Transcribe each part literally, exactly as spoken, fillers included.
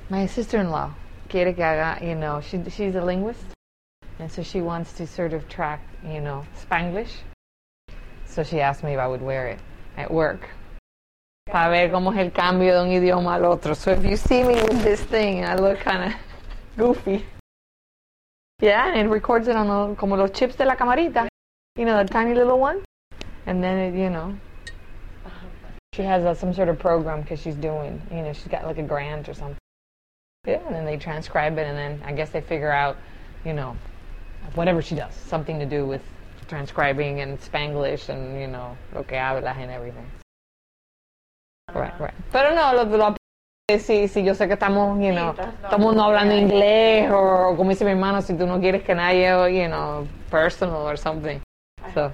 my sister-in-law quiere que haga, you know, she, she's a linguist, and so she wants to sort of track, you know, Spanglish. So she asked me if I would wear it at work. Para ver cómo es el cambio de un idioma al otro. So if you see me with this thing, I look kind of goofy. Yeah, and it records it on the, como los chips de la camarita. You know, the tiny little one. And then, it, you know, she has uh, some sort of program because she's doing, you know, she's got like a grant or something. Yeah, and then they transcribe it, and then I guess they figure out, you know, whatever she does, something to do with transcribing and Spanglish and, you know, lo que hablas and everything. Right, right. Pero no, lo, lo sí, sí, yo sé que estamos, you know, todo el mundo hablando inglés, o como dice mi hermano, si tú no quieres que nadie, you know, personal or something. So.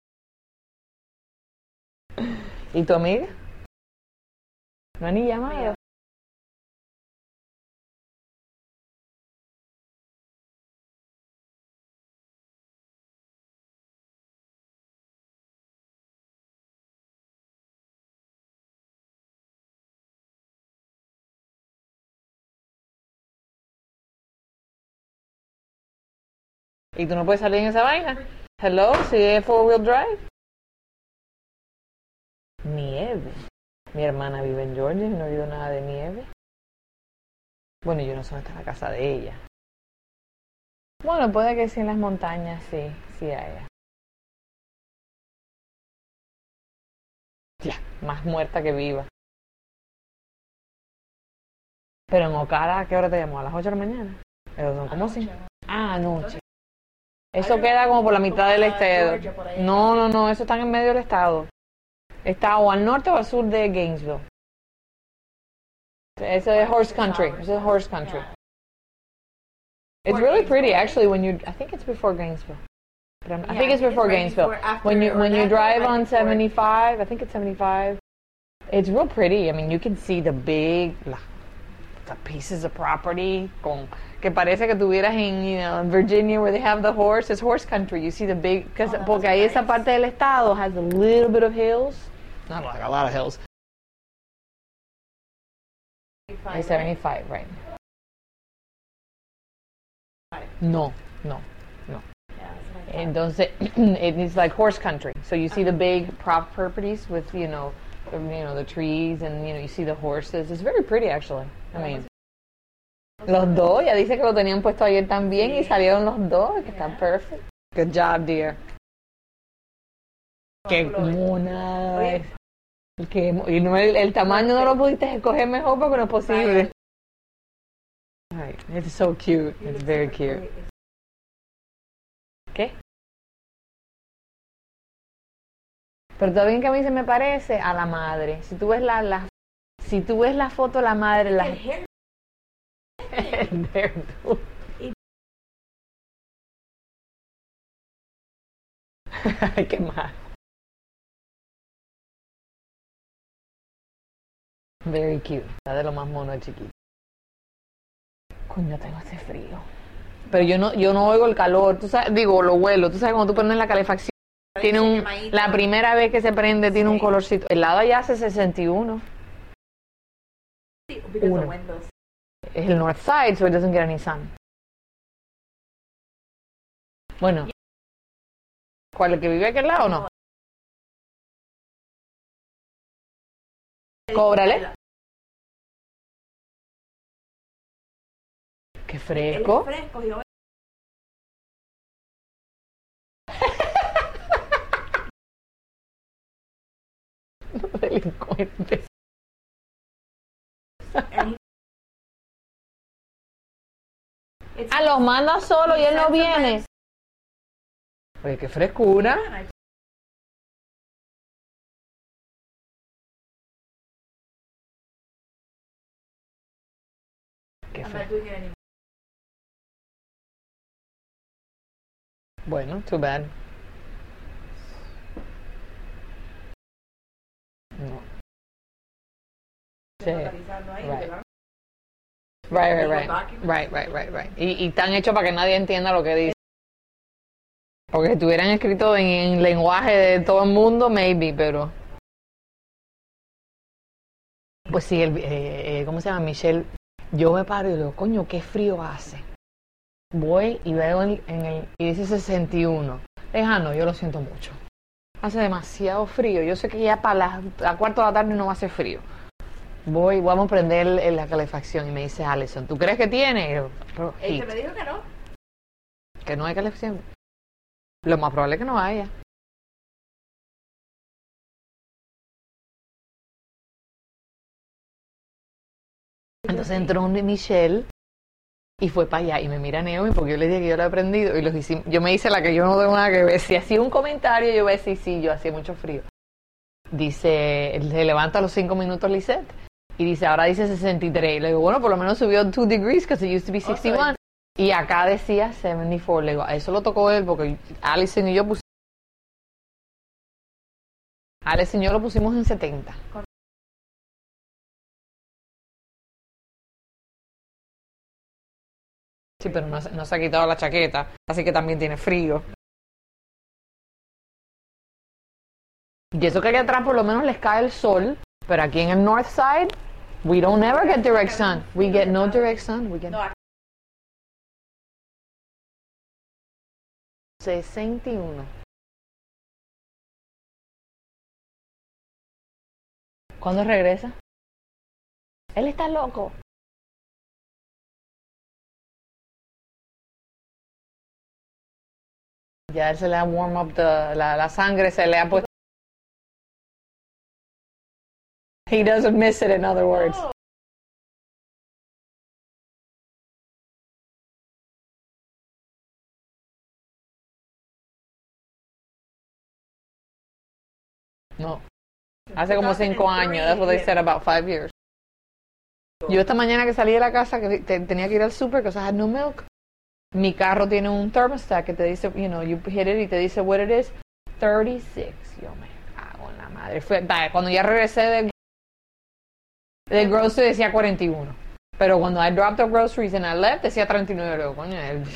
¿Y tu amiga? ¿No ha ni llamado? ¿Y tú no puedes salir en esa vaina? Hello, si es four wheel drive. Nieve. Mi hermana vive en Georgia y no ha habido nada de nieve. Bueno, yo no sé dónde está la casa de ella. Bueno, puede que sí en las montañas, sí, sí haya. Ya, más muerta que viva. Pero en Ocala, ¿a qué hora te llamó? ¿A las ocho de la mañana? Pero son como si... Ah, anoche. Eso queda como por la mitad del estado. No, no, no, eso está en medio del estado. Está o al norte o al sur de Gainesville. Eso es horse country. Eso es horse country. It's really pretty, actually. When you, I think it's before Gainesville. But I'm, I think it's before Gainesville. When you when you drive on seventy-five, I think it's seventy-five. It's real pretty. I mean, you can see the big, la, the pieces of property con que parece que tuvieras en, you know, in Virginia where they have the horse. It's horse country. You see the big, cause, oh, porque ahí nice. Esa parte del estado has a little bit of hills. Not like a lot of hills. It's seventy-five, right? No, no, no. Entonces, it's like horse country. So you see the big properties with, you know, the, you know, the trees, and, you know, you see the horses. It's very pretty, actually. I mean, los dos, ya dice que lo tenían puesto ayer también, y salieron los dos, que están perfect. Good job, dear. Qué mona. Que, y no, el, el tamaño no lo pudiste escoger mejor porque no es posible. Right. It's so cute. It's very cute. ¿Qué? Pero todavía que a mí se me parece a la madre. Si tú ves la, la si tú ves la foto de la madre, la el hairdo. Ay, qué mal. Very cute. Está de lo más mono chiquito. Coño, tengo este frío. Pero yo no, yo no oigo el calor. Tú sabes, digo, lo huelo. Tú sabes cuando tú prendes la calefacción. Tiene un, la primera vez que se prende tiene un colorcito. El lado allá hace sesenta y uno. Uno. Es el north side, so it doesn't get any sun. Bueno. ¿Cuál, el que vive aquí al lado o no? Cóbrale. Qué fresco. Delincuentes. Ah, los manda solo y él no viene. Oye, qué frescura. Qué frescura. Bueno, too bad. No. Sí. Right. Right, right, right. Right, right, right, right. Y, y están hechos para que nadie entienda lo que dice. Porque si estuvieran escrito en, en lenguaje de todo el mundo, maybe, pero... Pues sí, el, eh, ¿cómo se llama? Michelle, Yo me paro y digo, coño, qué frío hace. Voy y veo en, en el, y dice sesenta y uno. Lejano, yo lo siento mucho. Hace demasiado frío. Yo sé que ya para las a cuarto de la tarde no va a hacer frío. Voy, vamos a prender la calefacción y me dice Alison, ¿tú crees que tiene? Yo, Ella me dijo que no. Que no hay calefacción. Lo más probable es que no haya. Entonces entró un Michelle y fue para allá y me mira Naomi porque yo le dije que yo lo he aprendido y los hicimos, yo me hice la que yo no tengo nada que ver. Si hacía un comentario yo voy a decir sí, yo hacía mucho frío. Dice, se levanta a los cinco minutos Lisette y dice, ahora dice sesenta y tres. Le digo, bueno, por lo menos subió dos degrees because it used to be sixty-one. Oh, y acá decía setenta y cuatro. Le digo, a eso lo tocó él porque Alison y yo pusimos, Alison y yo lo pusimos en setenta. Sí, pero no, no se ha quitado la chaqueta, así que también tiene frío. Y eso que aquí atrás por lo menos les cae el sol, pero aquí en el north side, we don't ever get direct sun. We get no direct sun. We get sesenta y uno. ¿Cuándo regresa? Él está loco. Ya él se le ha warm up the, la, la sangre, se le ha puesto. He doesn't miss it, in other words. No. Hace como cinco años. That's what they said, about five years. Yo esta mañana que salí de la casa, que te, tenía que ir al super, because I had no milk. Mi carro tiene un thermostat que te dice, you know, you hit it y te dice what it is. thirty-six. Yo me cago en la madre. Fue, cuando ya regresé de, de grocery decía cuarenta y uno. Pero cuando I dropped the groceries and I left decía treinta y nueve. Luego, coño, él...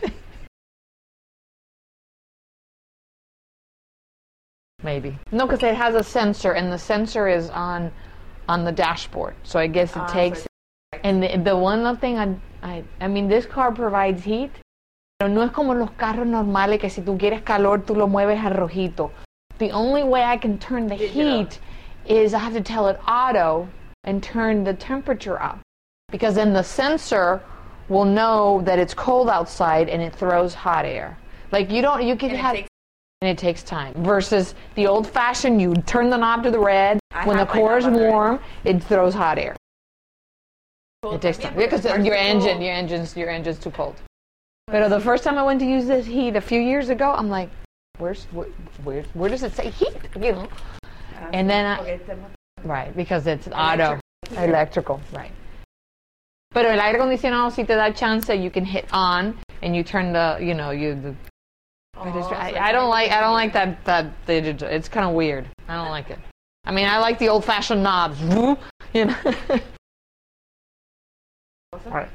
Maybe. No, because it has a sensor and the sensor is on on the dashboard. So I guess it uh, takes... So and the, the one thing I, I... I mean, this car provides heat. Pero no es como los carros normales que si tú quieres calor tú lo mueves a rojito. The only way I can turn the heat is I have to tell it auto and turn the temperature up. Because then the sensor will know that it's cold outside and it throws hot air. Like you don't, you can and have, it takes, and it takes time. Versus the old fashioned, you turn the knob to the red, I when the core is warm, it throws hot air. Cold it takes time. Because your engine, your engine's, your engine's too cold. But the first time I went to use this heat a few years ago, I'm like, where's, where, where, where does it say heat? You know? And then I, right, because it's auto, electrical, right. Pero el aire acondicionado si te da chance, you can hit on and you turn the, you know, you. The, oh, I, just, I, I don't like, I don't like that. That it's kind of weird. I don't like it. I mean, I like the old-fashioned knobs, you know. Right.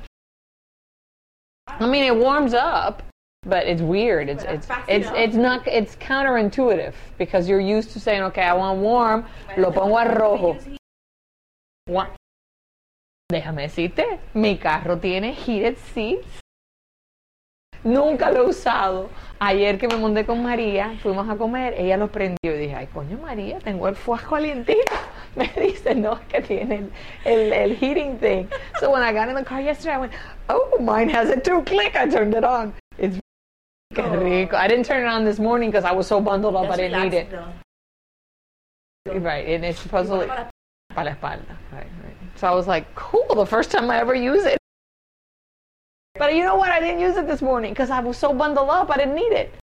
I mean, it warms up, but it's weird. It's it's it's it's not. It's counterintuitive because you're used to saying, okay, I want warm, lo pongo a rojo. What? Déjame decirte, mi carro tiene heated seats. Nunca lo he usado. Ayer que me monté con María, fuimos a comer, ella lo prendió y dije, ay, coño María, tengo el fuego calientito. Me dice, no, es que tiene el, el, el heating thing. So when I got in the car yesterday, I went, oh, mine has it too. Click, I turned it on. It's qué rico. I didn't turn it on this morning because I was so bundled up, I didn't need it. Though. Right, and it's supposedly para la espalda. Right, right. So I was like, cool, the first time I ever use it. But you know what? I didn't use it this morning because I was so bundled up, I didn't need it.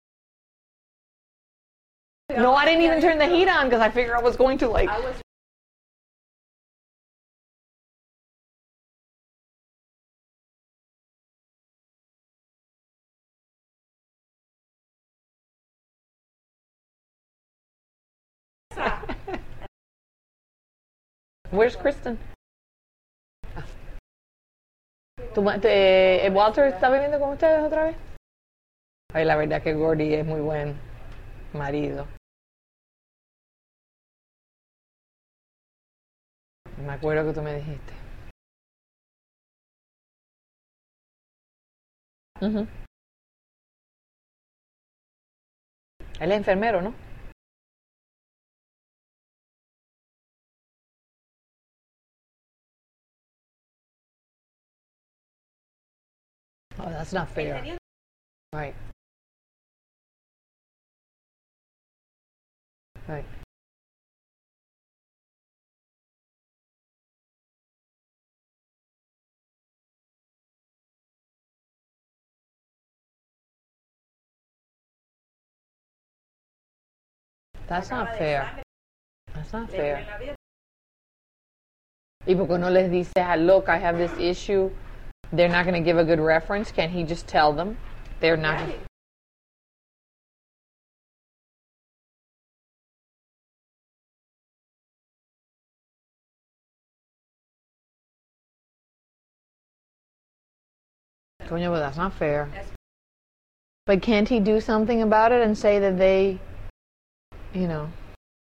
No, I didn't even turn the heat on because I figured I was going to like... Where's Kristen? ¿Tu, te, ¿Walter está viviendo con ustedes otra vez? Ay, la verdad que Gordy es muy buen marido. Me acuerdo que tú me dijiste. Ujú. Él es enfermero, ¿no? Oh, that's not fair. Right. Right. That's not fair. That's not fair. Y porque no les dice, ah, look, I have this issue. They're not going to give a good reference. Can he just tell them? They're not. Gonna... Coño, but that's not fair. But can't he do something about it and say that they, you know?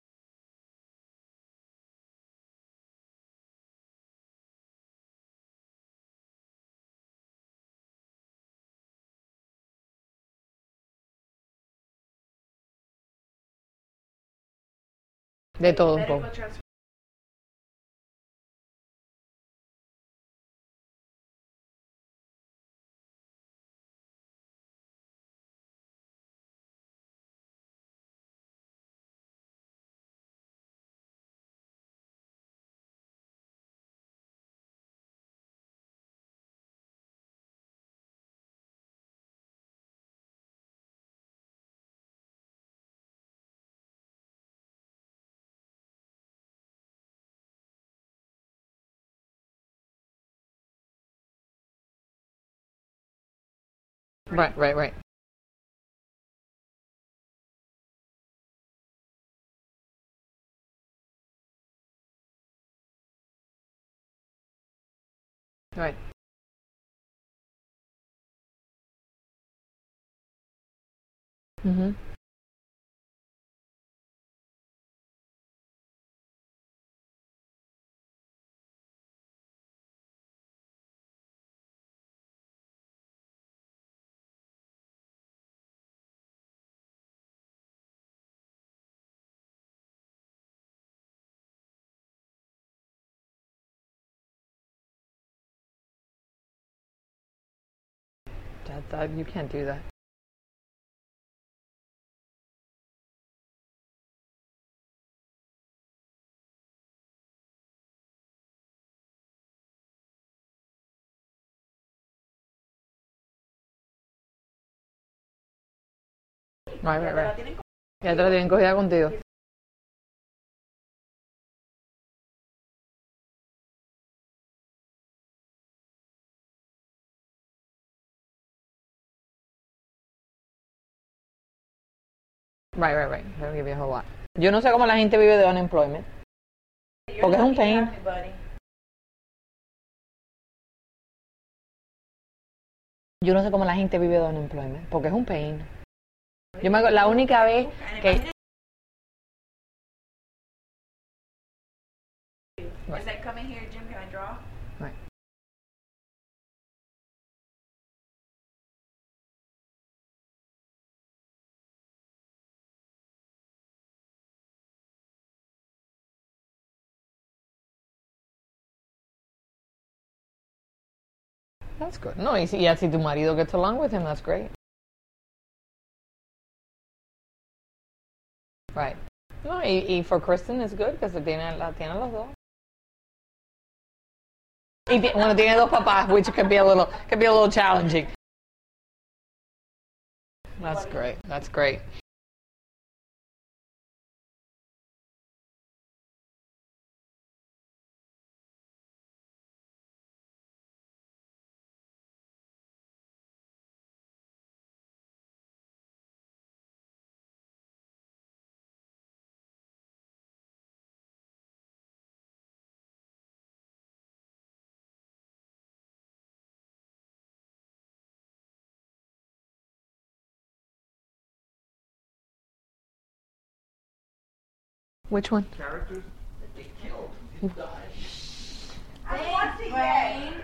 De todo un poco. Right, right, right. Right. Mm-hmm. That, that, you can't do that. Right, right, right. Ya te la tienen cogida contigo. Right, right, right. They'll give you a whole lot. Yo no sé cómo la gente vive de unemployment. Porque es un pain. Yo no sé cómo la gente vive de unemployment. Porque es un pain. Yo me acuerdo, la única vez que... Is that coming here, Jim? Can I draw? Right. That's good. No, y si, y si tu marido gets along with him, that's great. Right. No, y, y for Kristen it's good because tiene, la tiene los dos. Y t- bueno, tiene dos papás, which could be a little, could be a little challenging. That's great. That's great. Which one? Characters that they killed. I watched it yet.